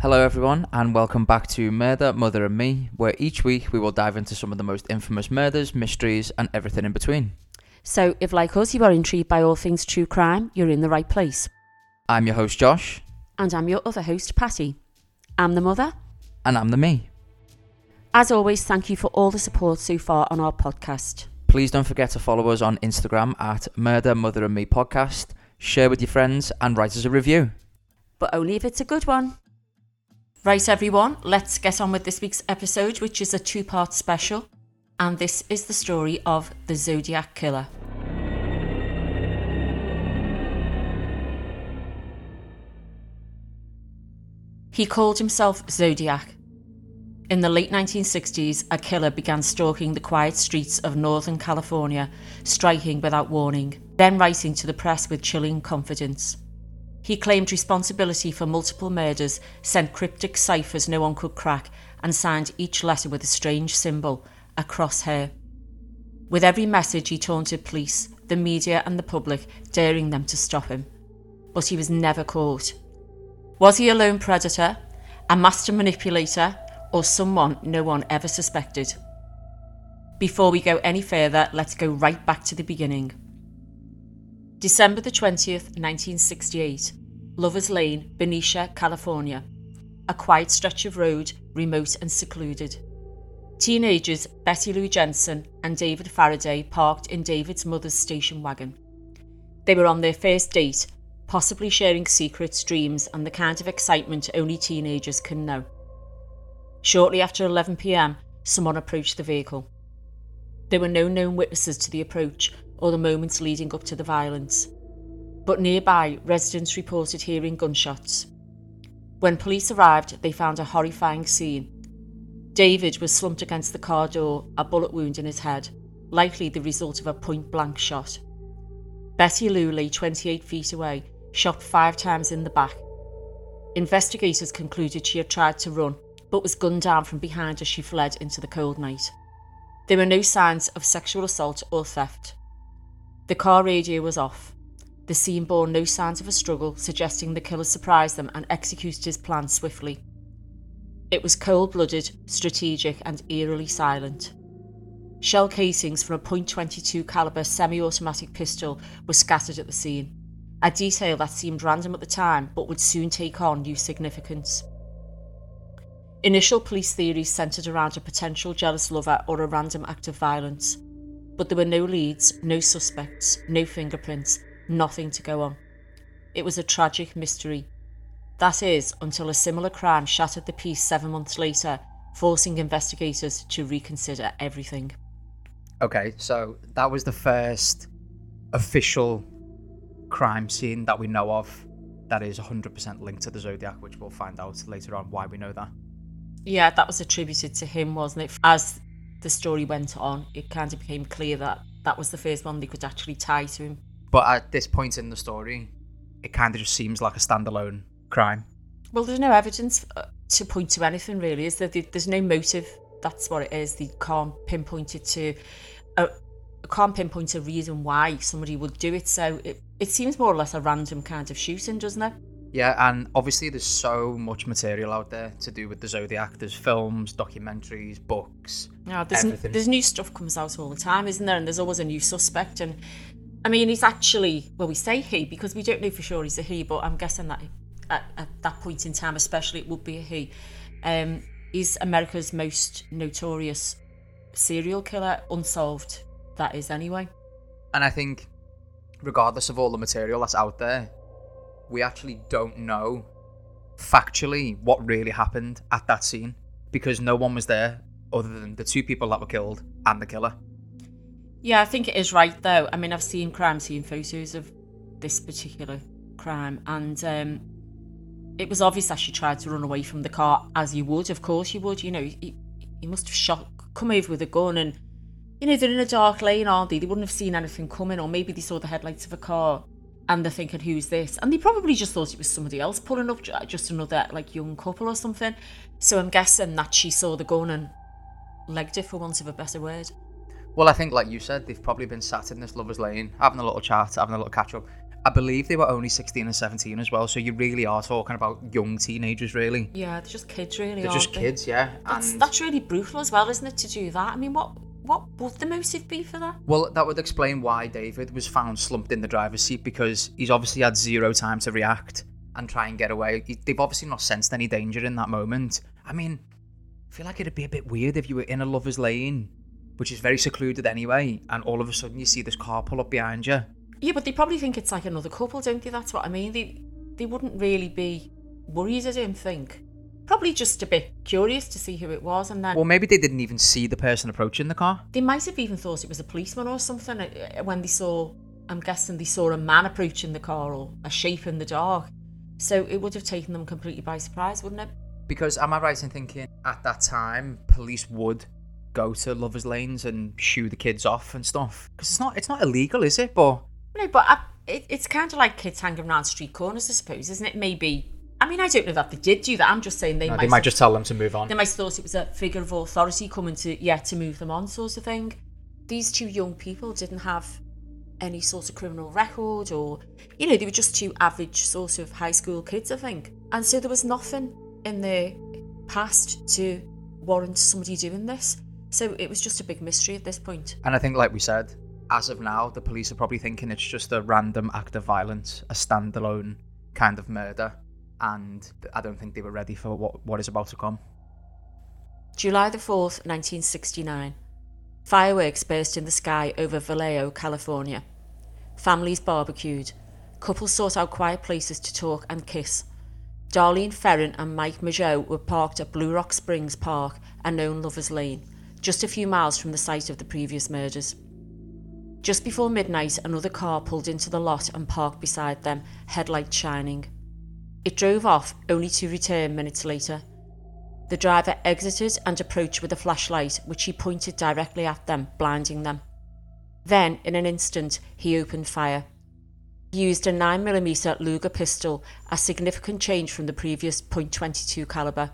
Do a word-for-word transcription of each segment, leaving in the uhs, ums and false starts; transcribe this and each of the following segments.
Hello everyone and welcome back to Murder, Mother and Me, where each week we will dive into some of the most infamous murders, mysteries and everything in between. So if like us you are intrigued by all things true crime, you're in the right place. I'm your host Josh. And I'm your other host Patty. I'm the mother. And I'm the me. As always, thank you for all the support so far on our podcast. Please don't forget to follow us on Instagram at Murder, Mother and Me Podcast, share with your friends and write us a review. But only if it's a good one. Right everyone, let's get on with this week's episode, which is a two-part special. And this is the story of the Zodiac Killer. He called himself Zodiac. In the late nineteen sixties, a killer began stalking the quiet streets of Northern California, striking without warning, then writing to the press with chilling confidence. He claimed responsibility for multiple murders, sent cryptic ciphers no one could crack, and signed each letter with a strange symbol, a crosshair. With every message he taunted police, the media and the public, daring them to stop him. But he was never caught. Was he a lone predator, a master manipulator, or someone no one ever suspected? Before we go any further, let's go right back to the beginning. December the twentieth, nineteen sixty-eight, Lovers Lane, Benicia, California. A quiet stretch of road, remote and secluded. Teenagers Betty Lou Jensen and David Faraday parked in David's mother's station wagon. They were on their first date, possibly sharing secrets, dreams, and the kind of excitement only teenagers can know. Shortly after eleven p.m, someone approached the vehicle. There were no known witnesses to the approach or the moments leading up to the violence. But nearby, residents reported hearing gunshots. When police arrived, they found a horrifying scene. David was slumped against the car door, a bullet wound in his head, likely the result of a point-blank shot. Betty Lou lay twenty-eight feet away, shot five times in the back. Investigators concluded she had tried to run, but was gunned down from behind as she fled into the cold night. There were no signs of sexual assault or theft. The car radio was off. The scene bore no signs of a struggle, suggesting the killer surprised them and executed his plan swiftly. It was cold-blooded, strategic, and eerily silent. Shell casings from a point two two caliber semi-automatic pistol were scattered at the scene, a detail that seemed random at the time but would soon take on new significance. Initial police theories centred around a potential jealous lover or a random act of violence. But there were no leads, no suspects, no fingerprints, nothing to go on. It was a tragic mystery. That is, until a similar crime shattered the peace seven months later, forcing investigators to reconsider everything. Okay, so that was the first official crime scene that we know of that is one hundred percent linked to the Zodiac, which we'll find out later on why we know that. Yeah, that was attributed to him, wasn't it? As the story went on, it kind of became clear that that was the first one they could actually tie to him. But at this point in the story, it kind of just seems like a standalone crime. Well, there's no evidence to point to anything, really, is there? There's no motive. That's what it is. They can't pinpoint it to... Uh, can't pinpoint a reason why somebody would do it, so it, it seems more or less a random kind of shooting, doesn't it? Yeah, and obviously there's so much material out there to do with the Zodiac. There's films, documentaries, books, yeah, there's, everything. N- there's new stuff comes out all the time, isn't there? And there's always a new suspect. And I mean, he's actually, well, we say he because we don't know for sure he's a he, but I'm guessing that at, at that point in time, especially, it would be a he. Um, he's America's most notorious serial killer, unsolved, that is anyway. And I think, regardless of all the material that's out there, we actually don't know factually what really happened at that scene because no one was there other than the two people that were killed and the killer. Yeah, I think it is right though. I mean, I've seen crime scene photos of this particular crime and um, it was obvious that she tried to run away from the car, as you would, of course you would. You know, he, he must have shot, come over with a gun and, you know, they're in a dark lane, aren't they? They wouldn't have seen anything coming, or maybe they saw the headlights of a car and they're thinking, who's this? And they probably just thought it was somebody else pulling up, just another like young couple or something. So I'm guessing that she saw the gun and legged it, for want of a better word. Well, I think, like you said, they've probably been sat in this Lovers Lane, having a little chat, having a little catch up. I believe they were only sixteen and seventeen as well, so you really are talking about young teenagers, really. Yeah, they're just kids, really. They're aren't just they? kids, yeah. That's, and that's really brutal as well, isn't it, to do that? I mean, what what would the motive be for that? Well, that would explain why David was found slumped in the driver's seat, because he's obviously had zero time to react and try and get away. He, they've obviously not sensed any danger in that moment. I mean, I feel like it'd be a bit weird if you were in a lover's lane, which is very secluded anyway, and all of a sudden you see this car pull up behind you. Yeah, but they probably think it's like another couple, don't they? That's what I mean. They they wouldn't really be worried, I don't think. Probably just a bit curious to see who it was, and then... Well, maybe they didn't even see the person approaching the car. They might have even thought it was a policeman or something when they saw... I'm guessing they saw a man approaching the car or a shape in the dark. So it would have taken them completely by surprise, wouldn't it? Because am I right in thinking at that time police would go to lovers' lanes and shoo the kids off and stuff? Because it's not it's not illegal, is it? But no, but I, it, it's kind of like kids hanging around street corners, I suppose, isn't it? Maybe. I mean, I don't know that they did do that. I'm just saying they no, might. They might have, just tell them to move on. They might have thought it was a figure of authority coming to yeah to move them on, sort of thing. These two young people didn't have any sort of criminal record, or you know, they were just two average sort of high school kids, I think. And so there was nothing in their past to warrant somebody doing this. So it was just a big mystery at this point. And I think, like we said, as of now, the police are probably thinking it's just a random act of violence, a standalone kind of murder. And I don't think they were ready for what, what is about to come. July the fourth, nineteen sixty-nine. Fireworks burst in the sky over Vallejo, California. Families barbecued. Couples sought out quiet places to talk and kiss. Darlene Ferrin and Mike Mageau were parked at Blue Rock Springs Park, a known lover's lane, just a few miles from the site of the previous murders. Just before midnight, another car pulled into the lot and parked beside them, headlights shining. It drove off, only to return minutes later. The driver exited and approached with a flashlight, which he pointed directly at them, blinding them. Then, in an instant, he opened fire. He used a nine millimeter Luger pistol, a significant change from the previous point two two caliber.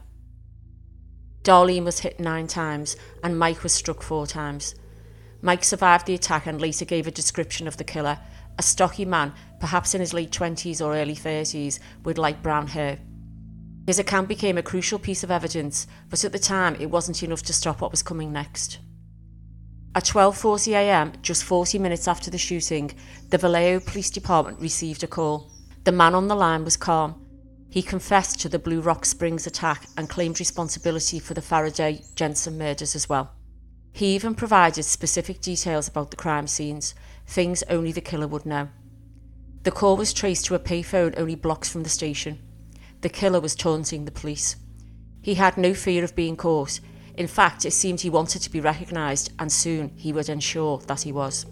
Darlene was hit nine times, and Mike was struck four times. Mike survived the attack and later gave a description of the killer, a stocky man, perhaps in his late twenties or early thirties, with light brown hair. His account became a crucial piece of evidence, but at the time it wasn't enough to stop what was coming next. At twelve forty a m, just forty minutes after the shooting, the Vallejo Police Department received a call. The man on the line was calm. He confessed to the Blue Rock Springs attack and claimed responsibility for the Faraday Jensen murders as well. He even provided specific details about the crime scenes, things only the killer would know. The call was traced to a payphone only blocks from the station. The killer was taunting the police. He had no fear of being caught. In fact, it seemed he wanted to be recognised, and soon he would ensure that he was.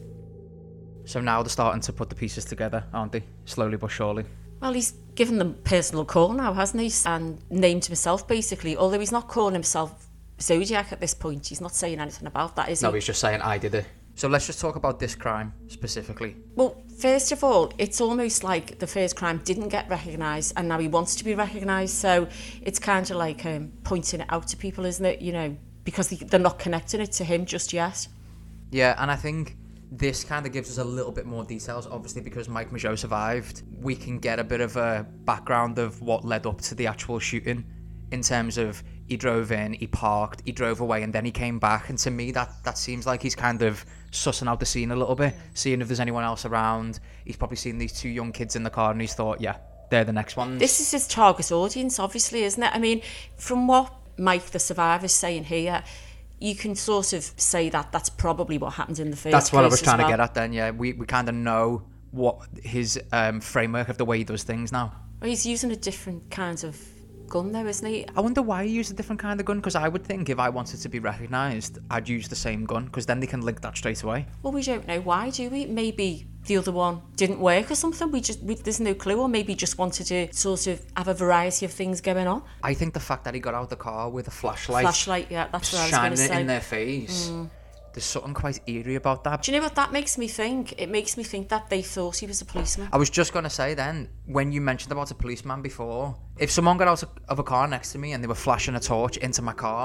So now they're starting to put the pieces together, aren't they? Slowly but surely. Well, he's given them personal call now, hasn't he? And named himself, basically. Although he's not calling himself Zodiac at this point. He's not saying anything about that, is he? No, he's just saying, I did it. So let's just talk about this crime specifically. Well, first of all, it's almost like the first crime didn't get recognised and now he wants to be recognised. So it's kind of like um, pointing it out to people, isn't it? You know, because they, they're not connecting it to him just yet. Yeah, and I think this kind of gives us a little bit more details, obviously, because Mike Mageau survived. We can get a bit of a background of what led up to the actual shooting in terms of he drove in, he parked, he drove away, and then he came back. And to me, that, that seems like he's kind of sussing out the scene a little bit, seeing if there's anyone else around. He's probably seen these two young kids in the car and he's thought, yeah, they're the next ones. This is his target audience, obviously, isn't it? I mean, from what Mike, the survivor, is saying here, you can sort of say that that's probably what happened in the first That's what I was case trying as well. to get at then, yeah. We, we kind of know what his um, framework of the way he does things now. Well, he's using a different kind of gun though, isn't he? I wonder why he used a different kind of gun, because I would think if I wanted to be recognised, I'd use the same gun, because then they can link that straight away. Well, we don't know why, do we? Maybe the other one didn't work or something. We just we, there's no clue, or maybe just wanted to sort of have a variety of things going on. I think the fact that he got out of the car with a flashlight, Flashlight, yeah, that's what I was going to shining say. it in their face. Mm. There's something quite eerie about that. Do you know what that makes me think? It makes me think that they thought he was a policeman. I was just going to say then, when you mentioned about a policeman before, if someone got out of a car next to me and they were flashing a torch into my car,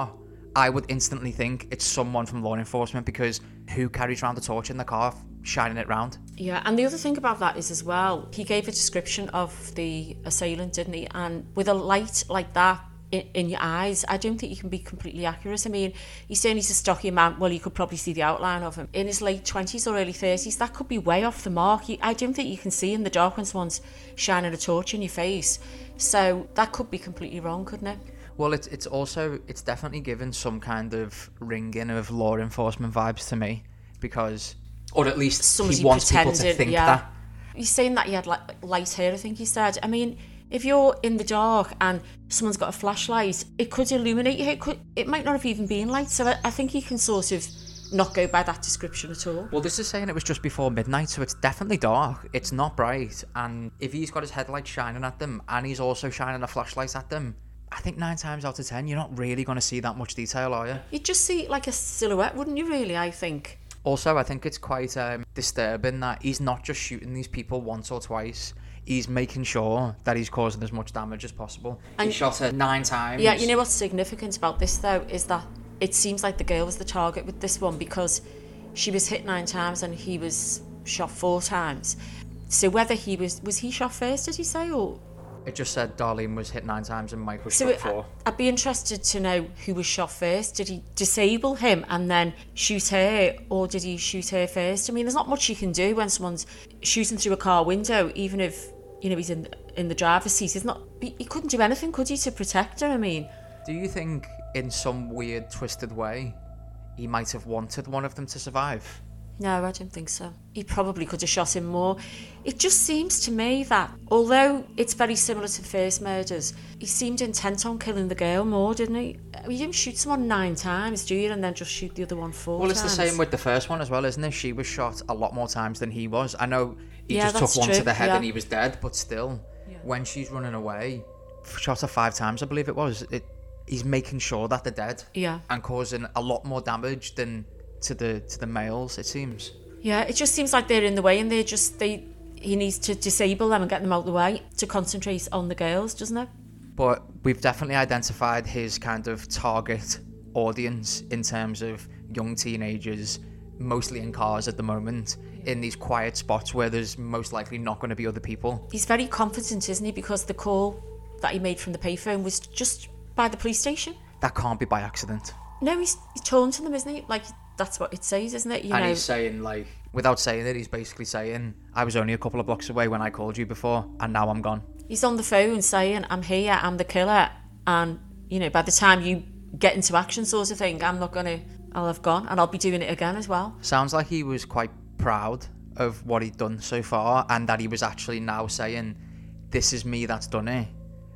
I would instantly think it's someone from law enforcement, because who carries around a torch in the car, shining it round? Yeah, and the other thing about that is as well, he gave a description of the assailant, didn't he? And with a light like that in, in your eyes, I don't think you can be completely accurate. I mean, he's saying he's a stocky man. Well, you could probably see the outline of him. In his late twenties or early thirties, that could be way off the mark. He, I don't think you can see in the dark when someone's shining a torch in your face. So that could be completely wrong, couldn't it? Well, it's it's also, it's definitely given some kind of ringing of law enforcement vibes to me, because, or at least Somebody he wants people to pretended, think yeah. that. He's saying that he had like light hair, I think he said. I mean, if you're in the dark and someone's got a flashlight, it could illuminate you. It could, it might not have even been light. So I, I think he can sort of not go by that description at all. Well, this is saying it was just before midnight, so it's definitely dark. It's not bright. And if he's got his headlights shining at them and he's also shining a flashlight at them, I think nine times out of ten, you're not really going to see that much detail, are you? You'd just see like a silhouette, wouldn't you, really, I think? Also, I think it's quite um, disturbing that he's not just shooting these people once or twice. He's making sure that he's causing as much damage as possible. And he shot her nine times. Yeah, you know what's significant about this, though, is that it seems like the girl was the target with this one, because she was hit nine times and he was shot four times. So whether he was... Was he shot first, did he say, or... It just said Darlene was hit nine times and Mike was so shot it, four. I'd be interested to know who was shot first. Did he disable him and then shoot her, or did he shoot her first? I mean, there's not much you can do when someone's shooting through a car window, even if, you know, he's in in the driver's seat. He's not. He couldn't do anything, could he, to protect her? I mean, do you think, in some weird, twisted way, he might have wanted one of them to survive? No, I don't think so. He probably could have shot him more. It just seems to me that, although it's very similar to the first murders, he seemed intent on killing the girl more, didn't he? You don't shoot someone nine times, do you? And then just shoot the other one four Well, it's times. the same with the first one as well, isn't it? She was shot a lot more times than he was. I know he Yeah, just took that's one true, to the head yeah. and he was dead, but still, Yeah. when she's running away, shot her five times, I believe it was, it, he's making sure that they're dead. Yeah. And causing a lot more damage than to the to the males, it seems. Yeah, it just seems like they're in the way, and they're just they. He needs to disable them and get them out of the way to concentrate on the girls, doesn't it? But we've definitely identified his kind of target audience in terms of young teenagers, mostly in cars at the moment, in these quiet spots where there's most likely not going to be other people. He's very confident, isn't he? Because the call that he made from the payphone was just by the police station. That can't be by accident. No, he's, he's taunting them, isn't he? Like, that's what it says, isn't it? You and know, he's saying, like, without saying it, he's basically saying, I was only a couple of blocks away when I called you before, and now I'm gone. he's on the phone saying, I'm here, I'm the killer. And, you know, by the time you get into action sort of thing, I'm not going to, I'll have gone, and I'll be doing it again as well. Sounds like he was quite proud of what he'd done so far, and that he was actually now saying, this is me that's done it.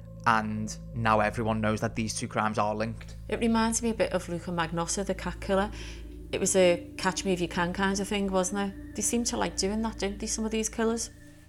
And now everyone knows that these two crimes are linked. It reminds me a bit of Luca Magnotta, the cat killer. It was a catch me if you can kind of thing, wasn't it? They seem to like doing that, don't they, some of these killers?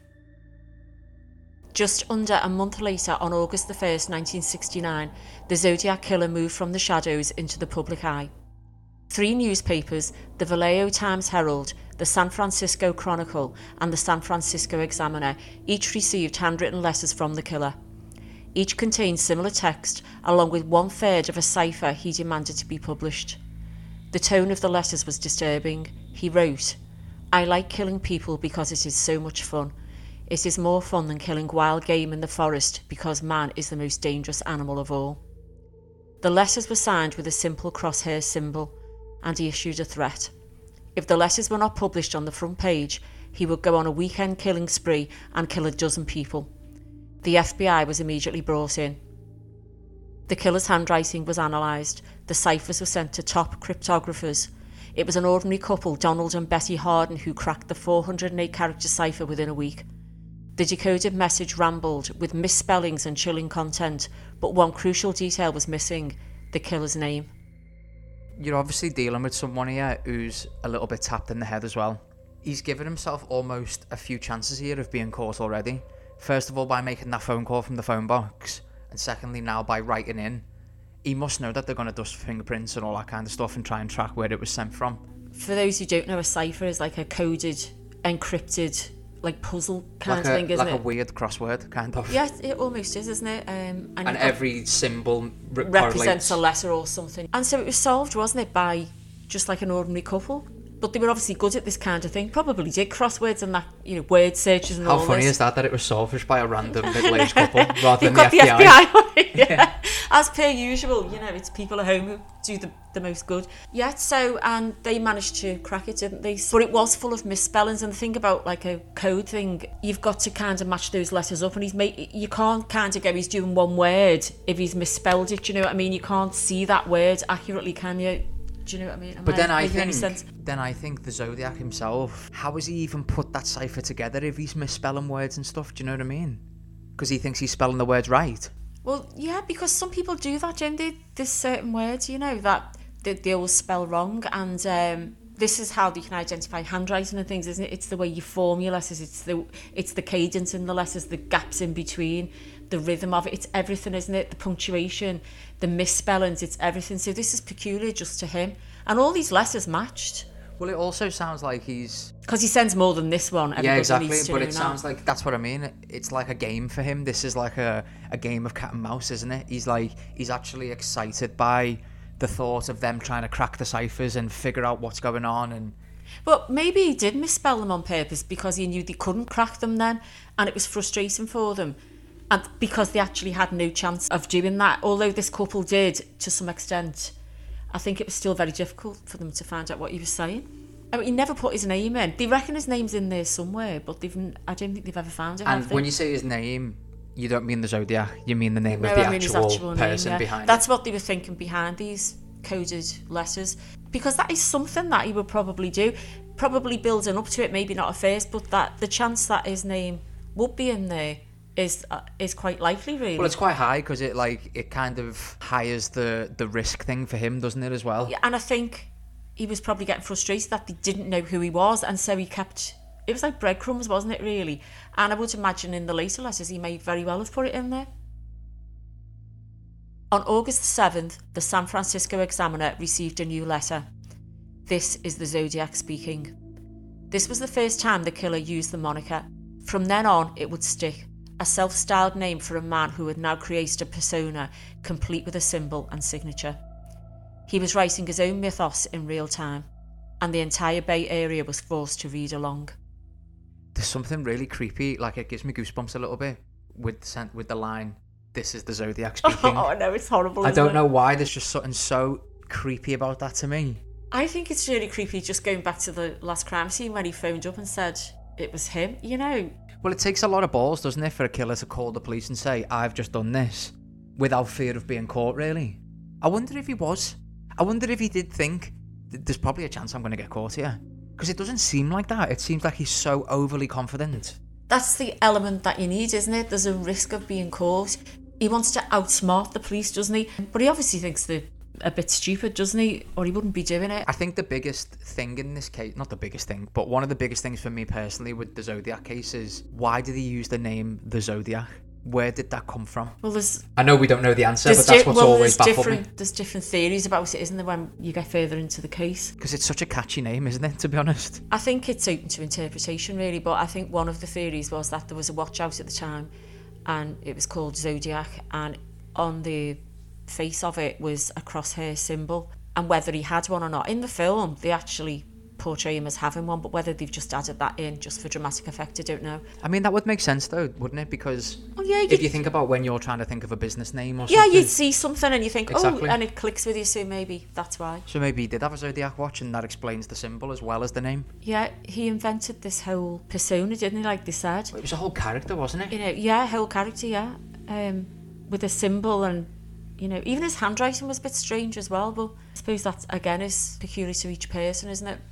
Just under a month later, on August the first, nineteen sixty-nine, the Zodiac killer moved from the shadows into the public eye. Three newspapers, the Vallejo Times-Herald, the San Francisco Chronicle, and the San Francisco Examiner, each received handwritten letters from the killer. Each contained similar text, along with one-third of a cipher he demanded to be published. The tone of the letters was disturbing. He wrote, I like killing people because it is so much fun. It is more fun than killing wild game in the forest because man is the most dangerous animal of all. The letters were signed with a simple crosshair symbol, and he issued a threat. If the letters were not published on the front page, he would go on a weekend killing spree and kill a dozen people. The F B I was immediately brought in. The killer's handwriting was analysed. The ciphers were sent to top cryptographers. It was an ordinary couple, Donald and Betty Harden, who cracked the four hundred eight character cipher within a week. The decoded message rambled with misspellings and chilling content, but one crucial detail was missing: the killer's name. You're obviously dealing with someone here who's a little bit tapped in the head as well. He's given himself almost a few chances here of being caught already. First of all, by making that phone call from the phone box, and secondly now by writing in. He must know that they're going to dust fingerprints and all that kind of stuff and try and track where it was sent from. For those who don't know, a cipher is like a coded, encrypted like puzzle kind like of a, thing, isn't like it? a weird crossword, kind of. Yeah, it almost is, isn't it? Um, and And every symbol re- represents correlates. a letter or something. And so it was solved, wasn't it, by just like an ordinary couple? But they were obviously good at this kind of thing. Probably did crosswords and that, you know, word searches and How all funny this. is that, that it was solved just by a random middle-aged couple rather You've than got the the F B I? F B I on it, yeah. yeah. As per usual, you know, it's people at home who do the, the most good. Yeah, so, and they managed to crack it, didn't they? But it was full of misspellings, and the thing about like a code thing, you've got to kind of match those letters up, and he's made, you can't kind of go, he's doing one word if he's misspelled it, you know what I mean? You can't see that word accurately, can you? Do you know what I mean? Am But then I making any think, sense? then I think the Zodiac himself, how has he even put that cipher together if he's misspelling words and stuff? Do you know what I mean? Because he thinks he's spelling the words right. Well, yeah, because some people do that, don't they? There's certain words, you know, that they, they always spell wrong, and um, this is how they can identify handwriting and things, isn't it? It's the way you form your letters, it's the it's the cadence in the letters, the gaps in between, the rhythm of it, it's everything, isn't it? The punctuation, the misspellings, it's everything. So this is peculiar just to him, and all these letters matched. Well, it also sounds like he's... Because he sends more than this one. Yeah, exactly, needs to but know it now. sounds like, that's what I mean. It's like a game for him. This is like a, a game of cat and mouse, isn't it? He's like, he's actually excited by the thought of them trying to crack the ciphers and figure out what's going on. And But maybe he did misspell them on purpose because he knew they couldn't crack them then, and it was frustrating for them. And because they actually had no chance of doing that, although this couple did to some extent, I think it was still very difficult for them to find out what he was saying. I mean, he never put his name in. They reckon his name's in there somewhere, but they've I don't think they've ever found it. And have they? when you say his name, you don't mean the Zodiac, you mean the name no, of the I mean his actual, actual person name, yeah. behind That's it. what they were thinking behind these coded letters, because that is something that he would probably do, probably building up to it, maybe not at first, but that the chance that his name would be in there is uh, is quite likely, really. Well, it's quite high because it like it kind of hires the the risk thing for him, doesn't it, as well? Yeah, and I think he was probably getting frustrated that they didn't know who he was, and so he kept, it was like breadcrumbs, wasn't it, really? And I would imagine in the later letters he may very well have put it in there. On August the seventh, the San Francisco Examiner received a new letter. This is the Zodiac speaking. This was the first time the killer used the moniker. From then on, it would stick, a self-styled name for a man who had now created a persona, complete with a symbol and signature. He was writing his own mythos in real time, and the entire Bay Area was forced to read along. There's something really creepy, like it gives me goosebumps a little bit with the, sent- with the line, "This is the Zodiac speaking." Oh, no, it's horrible. I isn't don't it? know why, there's just something so creepy about that to me. I think it's really creepy just going back to the last crime scene when he phoned up and said it was him, you know. Well, it takes a lot of balls, doesn't it, for a killer to call the police and say, "I've just done this," without fear of being caught, really. I wonder if he was. I wonder if he did think, there's probably a chance I'm going to get caught here. Because it doesn't seem like that. It seems like he's so overly confident. That's the element that you need, isn't it? There's a risk of being caught. He wants to outsmart the police, doesn't he? But he obviously thinks they're a bit stupid, doesn't he? Or he wouldn't be doing it. I think the biggest thing in this case, not the biggest thing, but one of the biggest things for me personally with the Zodiac case is, why did he use the name the Zodiac? Where did that come from? Well, there's I know we don't know the answer, there's but that's di- what's well, always there's baffled me. different there's different theories about it, isn't there, when you get further into the case? Because it's such a catchy name, isn't it, to be honest? I think it's open to interpretation, really, but I think one of the theories was that there was a watch out at the time and it was called Zodiac, and on the face of it was a crosshair symbol, and whether he had one or not. In the film, they actually portray him as having one, but whether they've just added that in just for dramatic effect, I don't know. I mean, that would make sense though, wouldn't it? Because Well, yeah, if you'd- you think about when you're trying to think of a business name or Yeah, something. you'd see something and you think, Exactly. oh, and it clicks with you, so maybe that's why. So maybe he did have a Zodiac watch and that explains the symbol as well as the name. Yeah, he invented this whole persona, didn't he, like they said? It was a whole character, wasn't it? You know, yeah, whole character, yeah. Um, with a symbol, and, you know, even his handwriting was a bit strange as well, but I suppose that, again, is peculiar to each person, isn't it?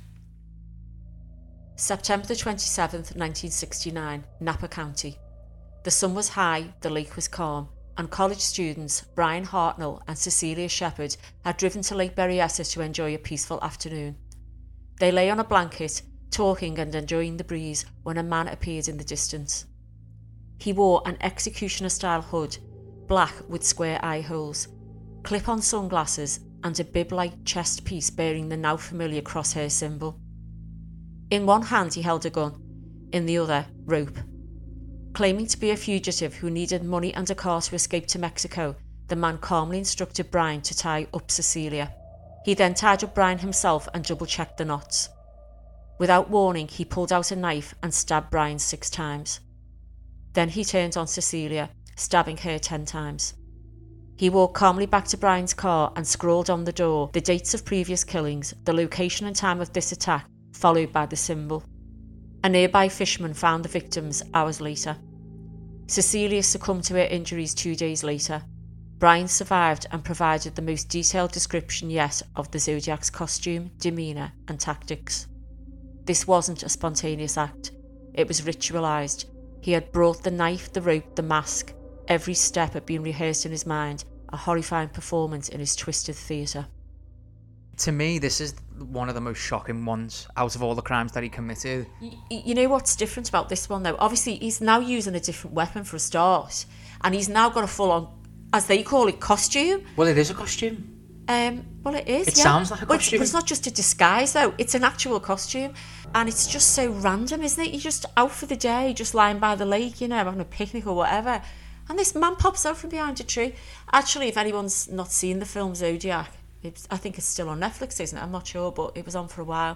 September the twenty-seventh, nineteen sixty-nine, Napa County. The sun was high, the lake was calm, and college students Brian Hartnell and Cecilia Shepherd had driven to Lake Berryessa to enjoy a peaceful afternoon. They lay on a blanket, talking and enjoying the breeze, when a man appeared in the distance. He wore an executioner-style hood, black with square eye holes, clip-on sunglasses, and a bib-like chest piece bearing the now familiar crosshair symbol. In one hand he held a gun, in the other, rope. Claiming to be a fugitive who needed money and a car to escape to Mexico, the man calmly instructed Brian to tie up Cecilia. He then tied up Brian himself and double-checked the knots. Without warning, he pulled out a knife and stabbed Brian six times. Then he turned on Cecilia, stabbing her ten times. He walked calmly back to Brian's car and scrawled on the door the dates of previous killings, the location and time of this attack, followed by the symbol. A nearby fisherman found the victims hours later. Cecilia succumbed to her injuries two days later. Brian survived and provided the most detailed description yet of the Zodiac's costume, demeanour and tactics. This wasn't a spontaneous act. It was ritualised. He had brought the knife, the rope, the mask. Every step had been rehearsed in his mind, a horrifying performance in his twisted theatre. To me, this is one of the most shocking ones out of all the crimes that he committed. You, you know what's different about this one, though? Obviously, he's now using a different weapon for a start, and he's now got a full-on, as they call it, costume. Well, it is a costume. Um, well, it is, It yeah. sounds like a But it's, costume. but it's not just a disguise, though. It's an actual costume. And it's just so random, isn't it? You're just out for the day, just lying by the lake, you know, having a picnic or whatever. And this man pops out from behind a tree. Actually, if anyone's not seen the film Zodiac, it's, I think it's still on Netflix, isn't it? I'm not sure, but it was on for a while.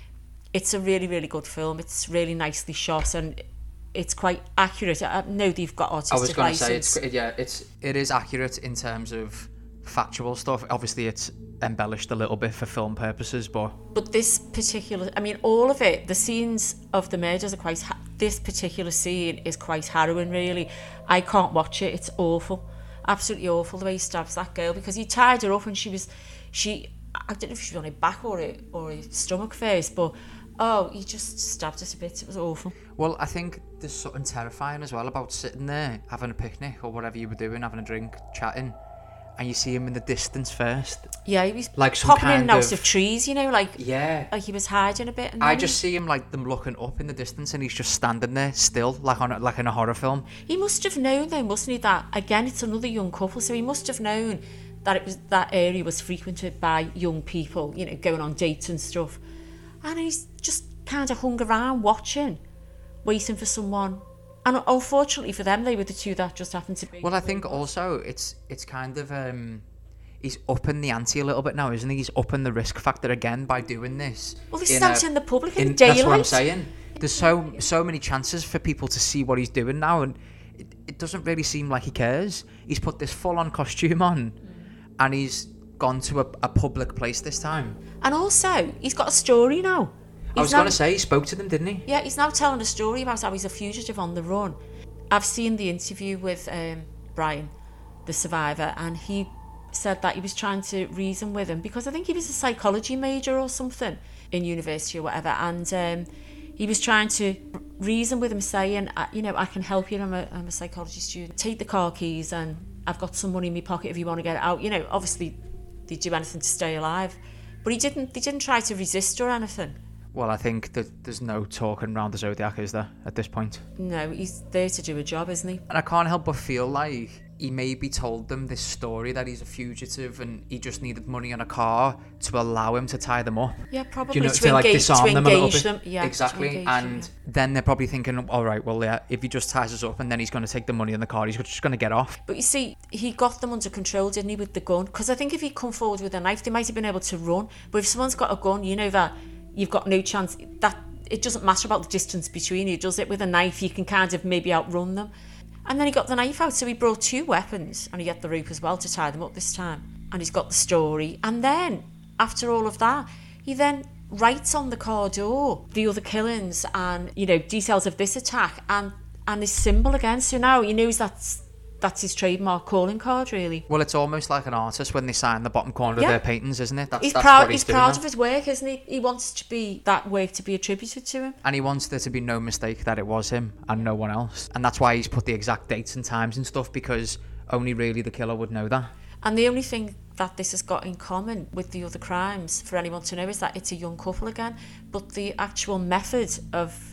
It's a really, really good film. It's really nicely shot and it's quite accurate. I know they've got artistic I was going to license. say, it's yeah, it's it is accurate in terms of factual stuff. Obviously, it's embellished a little bit for film purposes, but But this particular, I mean, all of it, the scenes of the murders are quite, ha- this particular scene is quite harrowing, really. I can't watch it. It's awful. Absolutely awful the way he stabs that girl, because he tied her up and she was, she, I don't know if she was on her back or her, or her stomach first, but oh, he just stabbed her to bits. It was awful. well, I think there's something terrifying as well about sitting there having a picnic or whatever you were doing, having a drink, chatting, and you see him in the distance first. Yeah, he was Like some popping in kind and out of- of trees, you know, like, Yeah. like he was hiding a bit. And I then just see him like them looking up in the distance, and he's just standing there still, like on a, like in a horror film. He must have known though, mustn't he, that again it's another young couple, so he must have known that it was that area was frequented by young people, you know, going on dates and stuff. And he's just kind of hung around watching, waiting for someone. And unfortunately for them, they were the two that just happened to be. Well, I think also it's it's kind of um he's upping the ante a little bit now, isn't he? He's upping the risk factor again by doing this. Well, this in is out a- in the public in, in- daylight. That's what I'm saying. There's so so many chances for people to see what he's doing now, and it, it doesn't really seem like he cares. He's put this full-on costume on, and he's gone to a, a public place this time. And also, he's got a story now. I was now- going to say, he spoke to them, didn't he? Yeah, he's now telling a story about how he's a fugitive on the run. I've seen the interview with um, Brian, the survivor, and he said that he was trying to reason with him because I think he was a psychology major or something in university or whatever, and um, he was trying to reason with him, saying, uh, you know, I can help you, I'm a, I'm a psychology student. Take the car keys and I've got some money in my pocket if you want to get it out. You know, obviously they'd do anything to stay alive. But he didn't, they didn't try to resist or anything. Well, I think that there's no talking around the Zodiac, is there, at this point? No, he's there to do a job, isn't he? And I can't help but feel like he maybe told them this story that he's a fugitive and he just needed money and a car to allow him to tie them up. Yeah, probably. You know, to, to, like, engage, to disarm them a little engage bit. them. Yeah, exactly. to engage And them, then they're probably thinking, all right, well, yeah, if he just ties us up and then he's going to take the money and the car, he's just going to get off. But you see, he got them under control, didn't he, with the gun? Because I think if he'd come forward with a knife, they might have been able to run. But if someone's got a gun, you know that you've got no chance. That it doesn't matter about the distance between you, does it? With a knife, you can kind of maybe outrun them. And then he got the knife out, so he brought two weapons, and he had the rope as well to tie them up this time. And he's got the story. And then, after all of that, he then writes on the car door the other killings and, you know, details of this attack and and his symbol again. So now he knows that's that's his trademark calling card, really. Well, it's almost like an artist when they sign the bottom corner Yeah. of their paintings, isn't it? That's, He's that's proud. what he's, He's doing proud now. of his work, isn't he? He wants to be that work to be attributed to him. And he wants there to be no mistake that it was him and no one else. And that's why he's put the exact dates and times and stuff, because only really the killer would know that. And the only thing that this has got in common with the other crimes, for anyone to know, is that it's a young couple again. But the actual method of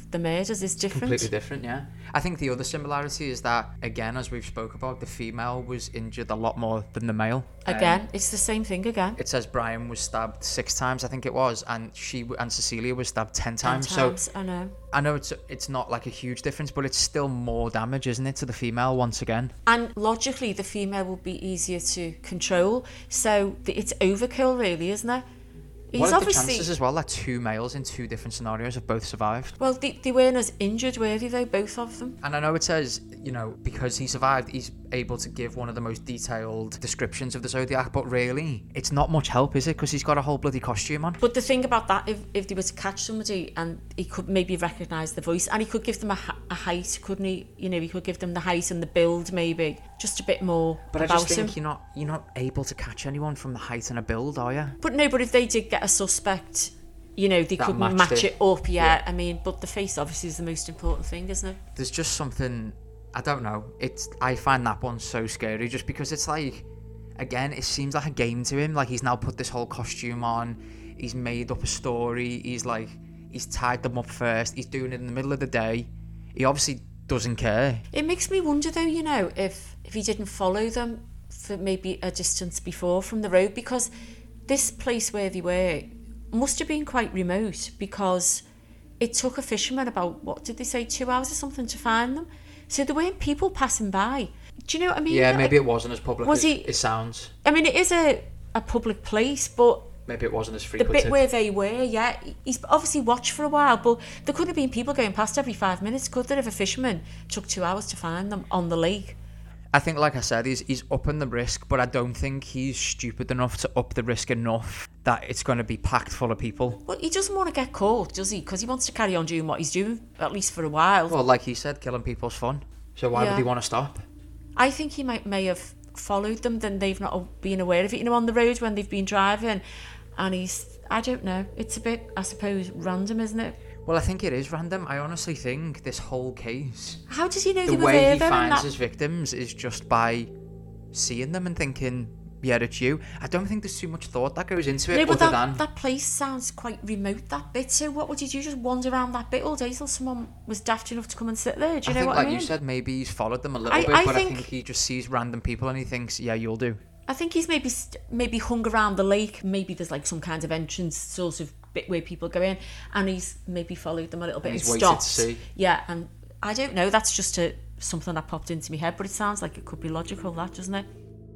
the murders is different. Completely different, yeah. I think the other similarity is that, again, as we've spoke about, the female was injured a lot more than the male. Again, Um, it's the same thing again. it says Brian was stabbed six times, I think it was, and she w- and Cecilia was stabbed ten times. Ten times, So I know. I know it's it's not like a huge difference, but it's still more damage, isn't it, to the female once again? And logically, the female will be easier to control. So the, it's overkill, really, isn't it? He's What are the obviously chances as well that two males in two different scenarios have both survived? well. They, they weren't as injured, were they? Though both of them. And I know it says, you know, because he survived, he's able to give one of the most detailed descriptions of the Zodiac, but really, it's not much help, is it? Because he's got a whole bloody costume on. But the thing about that, if, if they were to catch somebody and he could maybe recognise the voice, and he could give them a, ha- a height, couldn't he? You know, he could give them the height and the build, maybe just a bit more But I about just think him. you're not you're not able to catch anyone from the height and a build, are you? But no, but if they did get a suspect, you know, they That could matched match it. it, up. Yeah, Yeah. I mean, but the face obviously is the most important thing, isn't it? There's just something, I don't know. It's I find that one so scary, just because it's like, again, it seems like a game to him. Like he's now put this whole costume on. He's made up a story. He's like, he's tied them up first. He's doing it in the middle of the day. He obviously doesn't care. It makes me wonder, though, you know, if if he didn't follow them for maybe a distance before from the road, because this place where they were must have been quite remote, because it took a fisherman about, what did they say, two hours or something to find them. So there weren't people passing by. Do you know what I mean? Yeah, Like, maybe it wasn't as public was as he- it sounds. I mean, it is a, a public place, but Maybe it wasn't as the frequented. bit where they were, yeah, he's obviously watched for a while, but there couldn't have been people going past every five minutes, could there, if a fisherman took two hours to find them on the lake? I think, like I said, he's he's upping the risk, but I don't think he's stupid enough to up the risk enough that it's going to be packed full of people. Well, he doesn't want to get caught, does he? Because he wants to carry on doing what he's doing, at least for a while. Well, like he said, killing people's fun. So why Yeah. would he want to stop? I think he might may have followed them, then they've not been aware of it, you know, on the road when they've been driving. And he's, I don't know, it's a bit, I suppose, random, isn't it? Well, I think it is random. I honestly think this whole case, How does he know the they were way there he then? and finds that- his victims is just by seeing them and thinking, yeah, it's you. I don't think there's too much thought that goes into it, No, but other that, than... that place sounds quite remote, that bit. So what would you do? Just wander around that bit all day till someone was daft enough to come and sit there? Do you I know think, what like I mean? you said, maybe he's followed them a little I- bit, I but I think- think he just sees random people and he thinks, yeah, you'll do. I think he's maybe st- maybe hung around the lake. Maybe there's like some kind of entrance sort of bit where people go in, and he's maybe followed them a little bit And and, he's waited to stopped. see. Yeah, and I don't know. That's just a something that popped into my head, but it sounds like it could be logical, that, doesn't it?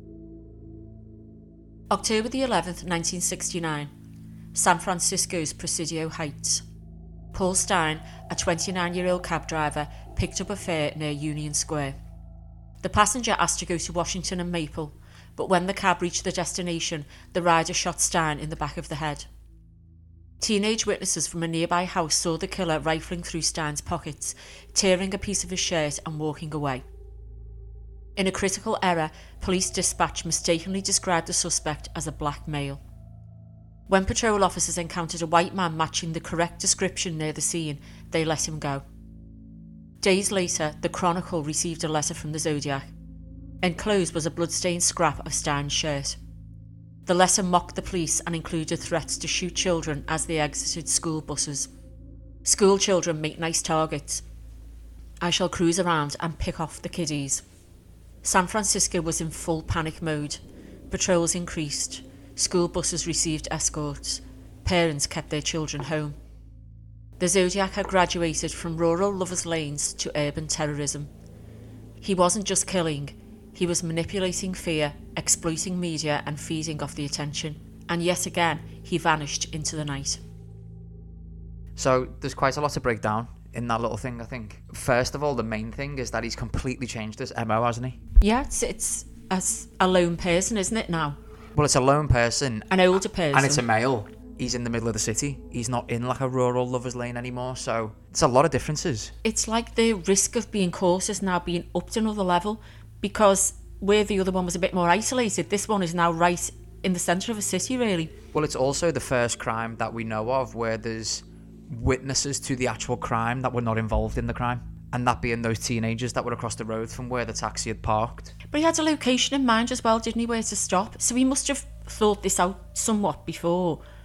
October the eleventh, nineteen sixty-nine, San Francisco's Presidio Heights. Paul Stein, a twenty-nine-year-old cab driver, picked up a fare near Union Square. The passenger asked to go to Washington and Maple, but when the cab reached the destination, the rider shot Stein in the back of the head. Teenage witnesses from a nearby house saw the killer rifling through Stein's pockets, tearing a piece of his shirt and walking away. In a critical error, police dispatch mistakenly described the suspect as a black male. When patrol officers encountered a white man matching the correct description near the scene, they let him go. Days later, the Chronicle received a letter from the Zodiac. Enclosed was a blood-stained scrap of Stein's shirt. The letter mocked the police and included threats to shoot children as they exited school buses. School children make nice targets. I shall cruise around and pick off the kiddies. San Francisco was in full panic mode. Patrols increased. School buses received escorts. Parents kept their children home. The Zodiac had graduated from rural lovers' lanes to urban terrorism. He wasn't just killing, he was manipulating fear, exploiting media and feeding off the attention. And yet again, he vanished into the night. So there's quite a lot to break down in that little thing, I think. First of all, the main thing is that he's completely changed his M O, hasn't he? Yeah, it's, it's as a lone person, isn't it now? Well, it's a lone person, An older person. and it's a male. He's in the middle of the city. He's not in like a rural lover's lane anymore, so it's a lot of differences. It's like the risk of being caught is now being upped another level, because where the other one was a bit more isolated, this one is now right in the centre of a city, really. Well, it's also the first crime that we know of where there's witnesses to the actual crime that were not involved in the crime, and that being those teenagers that were across the road from where the taxi had parked. But he had a location in mind as well, didn't he, where to stop? So he must have thought this out somewhat before,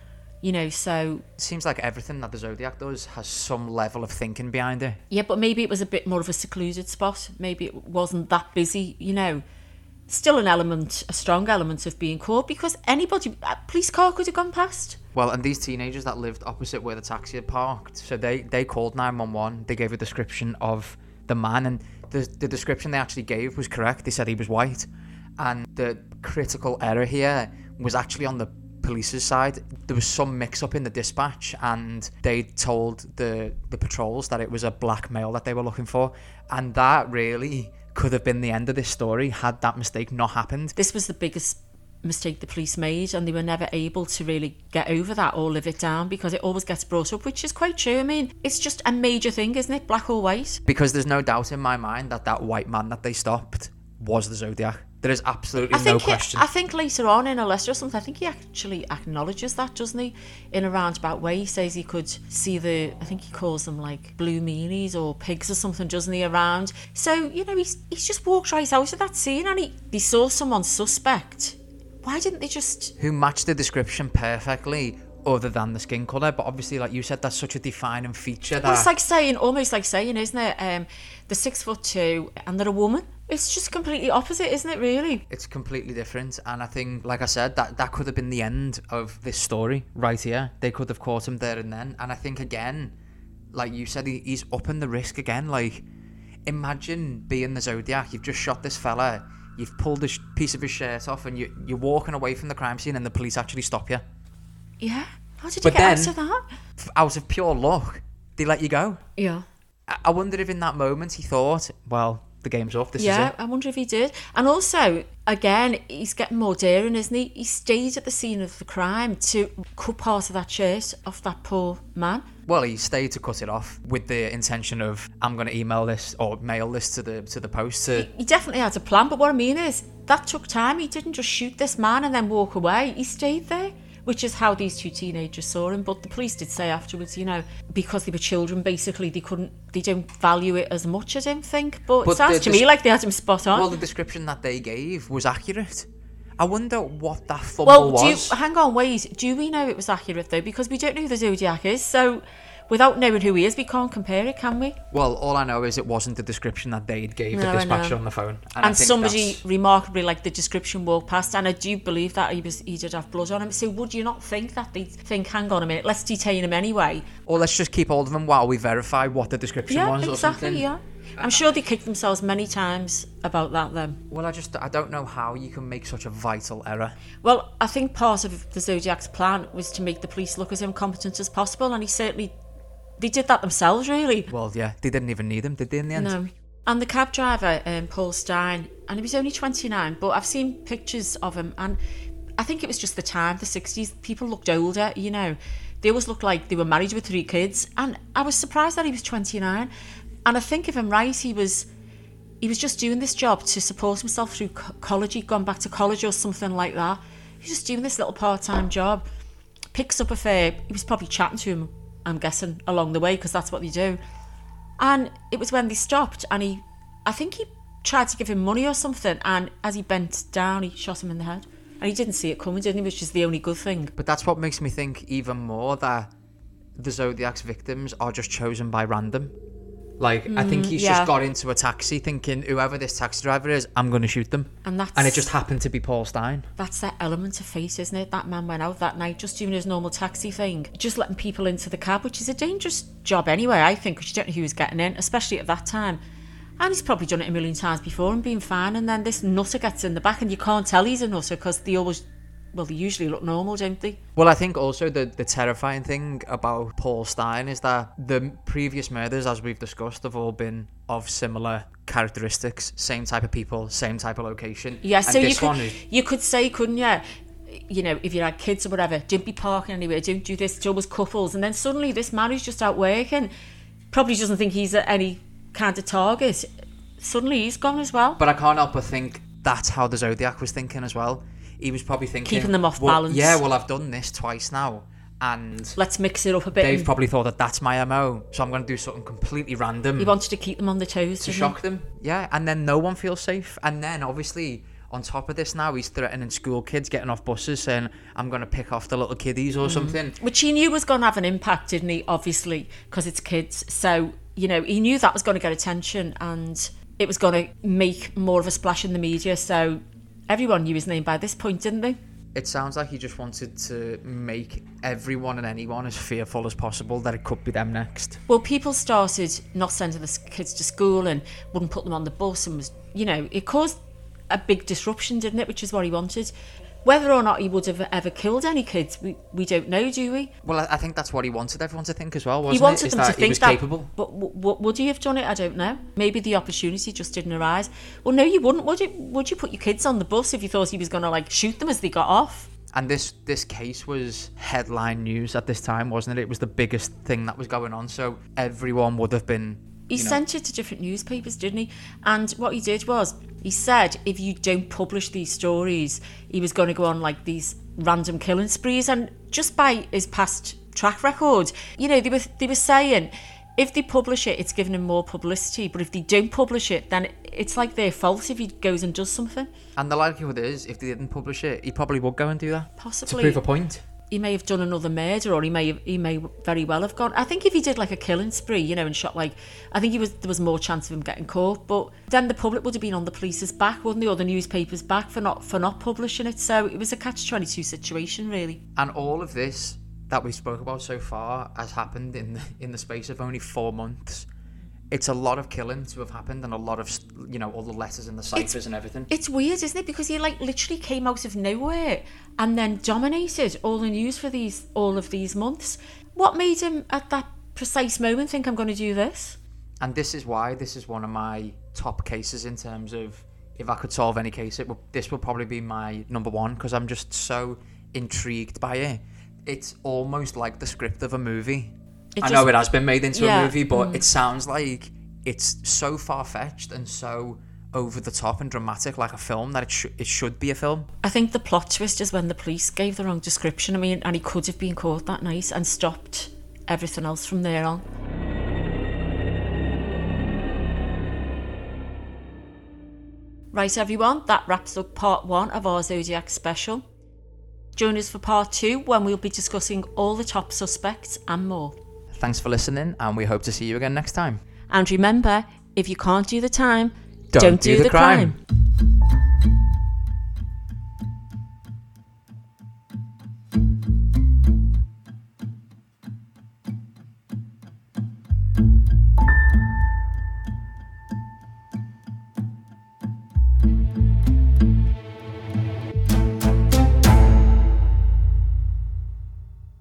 You know, so... It seems like everything that the Zodiac does has some level of thinking behind it. Yeah, but maybe it was a bit more of a secluded spot. Maybe it wasn't that busy, you know. Still an element, a strong element of being caught, because anybody, a police car could have gone past. Well, and these teenagers that lived opposite where the taxi had parked, so they, they called nine one one. They gave a description of the man, and the, the description they actually gave was correct. They said he was white. And the critical error here was actually on the police's side. There was some mix-up in the dispatch, and they told the the patrols that it was a black male that they were looking for, and that really could have been the end of this story had that mistake not happened. This was the biggest mistake the police made, and they were never able to really get over that or live it down, because it always gets brought up, which is quite true. I mean, it's just a major thing, isn't it? Black or white. Because there's no doubt in my mind that that white man that they stopped was the Zodiac. There is absolutely I think no he, question. I think later on in a letter or something, I think he actually acknowledges that, doesn't he? In a roundabout way, he says he could see the, I think he calls them like blue meanies or pigs or something, doesn't he, around? So, you know, he's, he's just walked right out of that scene, and he, he saw someone suspect. Why didn't they just... Who matched the description perfectly, other than the skin colour, but obviously, like you said, that's such a defining feature. That... Well, it's like saying, almost like saying, isn't it? Um, they're six foot two and they're a woman. It's just completely opposite, isn't it, really? It's completely different, and I think, like I said, that, that could have been the end of this story right here. They could have caught him there and then, and I think, again, like you said, he, he's upping the risk again. Like, imagine being the Zodiac, you've just shot this fella, you've pulled a sh- piece of his shirt off, and you, you're walking away from the crime scene, and the police actually stop you. Yeah? How did But you get then, out of that? f- out of pure luck, they let you go. Yeah. I, I wonder if in that moment he thought, well... the game's off, this yeah, is it. I wonder if he did. And also, again, he's getting more daring, isn't he? He stayed at the scene of the crime to cut part of that shirt off that poor man. Well, he stayed to cut it off with the intention of, I'm going to email this or mail this to the to the post. To... He, he definitely had a plan, but what I mean is, that took time. He didn't just shoot this man and then walk away. He stayed there, which is how these two teenagers saw him. But the police did say afterwards, you know, because they were children, basically, they couldn't, they don't value it as much, I don't think. But, But it sounds the- to the- me like they had him spot on. Well, the description that they gave was accurate. I wonder what that fumble Well, do you, was. hang on, wait. Do we know it was accurate, though? Because we don't know who the Zodiac is, so without knowing who he is, we can't compare it, can we? Well, all I know is it wasn't the description that they gave No, the I dispatcher know. on the phone. And, And, I think somebody that's- remarkably, like the description, walked past, and I do believe that he was he did have blood on him. So would you not think that they think, hang on a minute, let's detain him anyway? Or let's just keep hold of him while we verify what the description Yeah, was or exactly, something. yeah. I'm sure they kicked themselves many times about that then. Well, I just, I don't know how you can make such a vital error. Well, I think part of the Zodiac's plan was to make the police look as incompetent as possible, and he certainly... They did that themselves, really. Well, yeah, they didn't even need him, did they, in the end? No. And the cab driver, um, Paul Stein, and he was only twenty-nine, but I've seen pictures of him, and I think it was just the time, the sixties. People looked older, you know. They always looked like they were married with three kids, and I was surprised that he was twenty-nine. And I think if I'm right, he was he was just doing this job to support himself through co- college. He'd gone back to college or something like that. He was just doing this little part-time job. Picks up a fare. He was probably chatting to him, I'm guessing, along the way, because that's what they do. And it was when they stopped, and he, I think he tried to give him money or something, and as he bent down, he shot him in the head. And he didn't see it coming, didn't he? Which is the only good thing. But that's what makes me think even more that the Zodiac's victims are just chosen by random. Like, I think he's yeah. just got into a taxi thinking, whoever this taxi driver is, I'm going to shoot them. And that's And it just happened to be Paul Stein. that's that element of fate, isn't it? That man went out that night just doing his normal taxi thing, just letting people into the cab, which is a dangerous job anyway, I think, because you don't know who was getting in, especially at that time. And he's probably done it a million times before and been fine, and then this nutter gets in the back, and you can't tell he's a nutter because they always, well, they usually look normal, don't they? Well, I think also the, the terrifying thing about Paul Stein is that the previous murders, as we've discussed, have all been of similar characteristics. Same type of people, same type of location. Yeah, And so you this could, one is... you could say, couldn't you? You know, if you had kids or whatever, don't be parking anywhere, don't do this, it's always couples. And then suddenly this man who's just out working probably doesn't think he's at any kind of target. Suddenly he's gone as well. But I can't help but think that's how the Zodiac was thinking as well. He was probably thinking... Keeping them off well, balance. Yeah, well, I've done this twice now. And Let's mix it up a bit. they've and probably thought that that's my M O. So I'm going to do something completely random. he wanted to keep them on the toes. to didn't shock them. Yeah, and then no one feels safe. And then, obviously, on top of this now, he's threatening school kids getting off buses, saying, I'm going to pick off the little kiddies or mm. something. Which he knew was going to have an impact, didn't he? Obviously, because it's kids. So, you know, he knew that was going to get attention and it was going to make more of a splash in the media. So everyone knew his name by this point, didn't they? It sounds like he just wanted to make everyone and anyone as fearful as possible that it could be them next. Well, people started not sending the kids to school and wouldn't put them on the bus and was, you know, it caused a big disruption, didn't it? Which is what he wanted. Whether or not he would have ever killed any kids, we, we don't know, do we? Well, I think that's what he wanted everyone to think as well, wasn't it? He wanted it? Is them that to think he was that, capable? But w- w- would he have done it? I don't know. Maybe the opportunity just didn't arise. Well, no, you wouldn't, would you? Would you put your kids on the bus if you thought he was going to, like, shoot them as they got off? And this this case was headline news at this time, wasn't it? It was the biggest thing that was going on, so everyone would have been... He sent it to different newspapers, didn't he? And what he did was, he said, if you don't publish these stories, he was going to go on like these random killing sprees. And just by his past track record, you know, they were they were saying, if they publish it, it's giving him more publicity. But if they don't publish it, then it's like their fault if he goes and does something. And the likelihood is, if they didn't publish it, he probably would go and do that. Possibly. To prove a point. He may have done another murder, or he may have, he may very well have gone. I think if he did like a killing spree, you know, and shot like, I think he was there was more chance of him getting caught. But then the public would have been on the police's back, wouldn't they, or the newspapers' back for not for not publishing it. So it was a catch twenty-two situation, really. And all of this that we spoke about so far has happened in the, in the space of only four months. It's a lot of killing to have happened, and a lot of, you know, all the letters and the ciphers it's, and everything. It's weird, isn't it? Because he like literally came out of nowhere and then dominated all the news for these all of these months. What made him at that precise moment think I'm going to do this? And this is why this is one of my top cases in terms of if I could solve any case, it would, this would probably be my number one, because I'm just so intrigued by it. It's almost like the script of a movie. It I just, know it has been made into yeah, a movie, but mm. it sounds like it's so far-fetched and so over the top and dramatic, like a film, that it, sh- it should be a film. I think the plot twist is when the police gave the wrong description. I mean, and he could have been caught that night and stopped everything else from there on. Right, everyone, that wraps up part one of our Zodiac special. Join us for part two, when we'll be discussing all the top suspects and more. Thanks for listening, and we hope to see you again next time. And remember, if you can't do the time, don't, don't do, do the, the crime. crime.